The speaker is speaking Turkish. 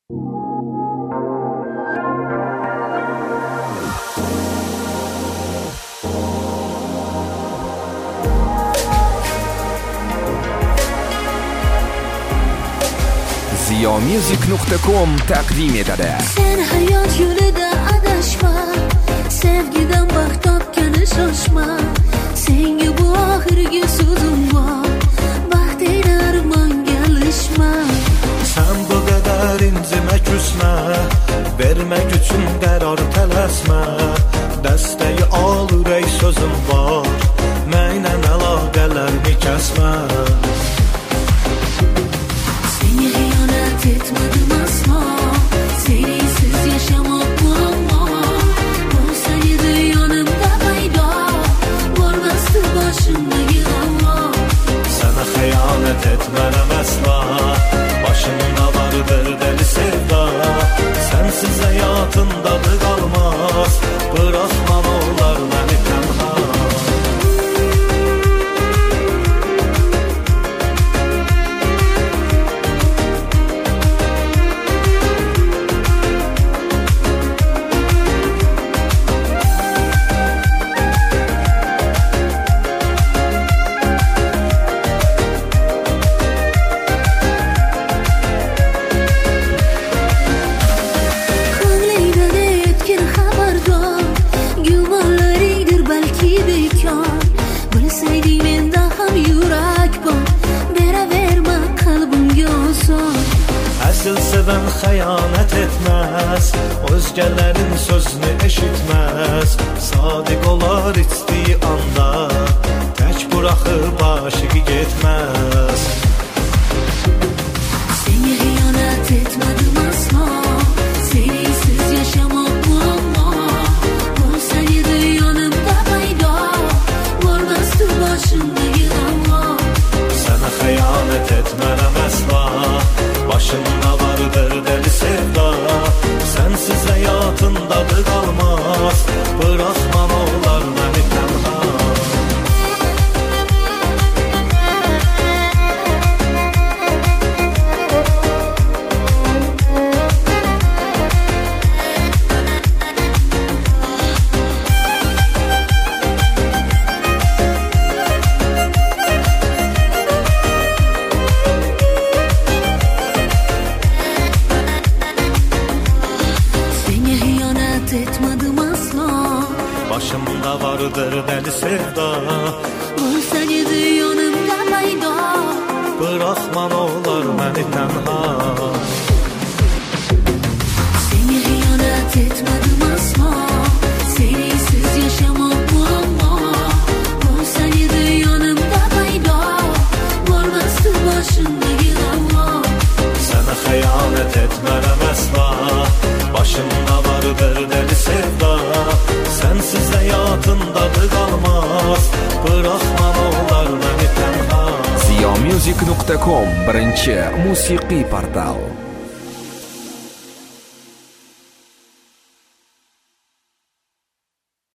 Ziyomusic.com taqdim etadi. Sen hayot yo'lida adashma, sevgidan baxt topgani shoshma. Senga bu oxirgi so'zim bor, baxtga armonga alishma. Sen bu kadar incime küsme, vermek için karar tələsmə. Dəstəyi alır ey sözüm var, mənlə əlaqələrini kəsmə. Seni hıyanet etmedim asla, sensiz yaşamak muamma. Olsaydı yanımda payda, varmazdı başımdaki Allah. Sana xəyanət etmərəm əsla, başımda vardır deli sevda. Sensiz hayatın tadı kalmaz, bırakmam olar məni tənha. Əsl sevən xəyanət etməz, özgələrin sözünü eşitməz. Sadiq olar içdiyi anda, tək buraxıb aşığı getməz. Seni hıyanet etmedim asla, sensiz yaşamak muamma. Olsaydı yanımda payda, varmazdı başımdaki Allah. Sana xəyanət etmərəm əsla, başımda vardır deli sevda. Sensiz hayatın tadı kalmaz, bırakmam olar məni tənha. Etmedim asla, Başımda vardır deli sevda. olsaydı yanımda payda, Bırakman olar məni tənha. seni hıyanet etmedim asla, sensiz yaşamak muamma. Olsaydı yanımda payda, varmazdı başımdaki Allah. Sana xəyanət etmərəm əsla, başımda vardır deli sevda. Sensiz hayatın tadı kalmaz, bırakman olar məni tənha. Ziyomusic.com birinchi musiqiy portal.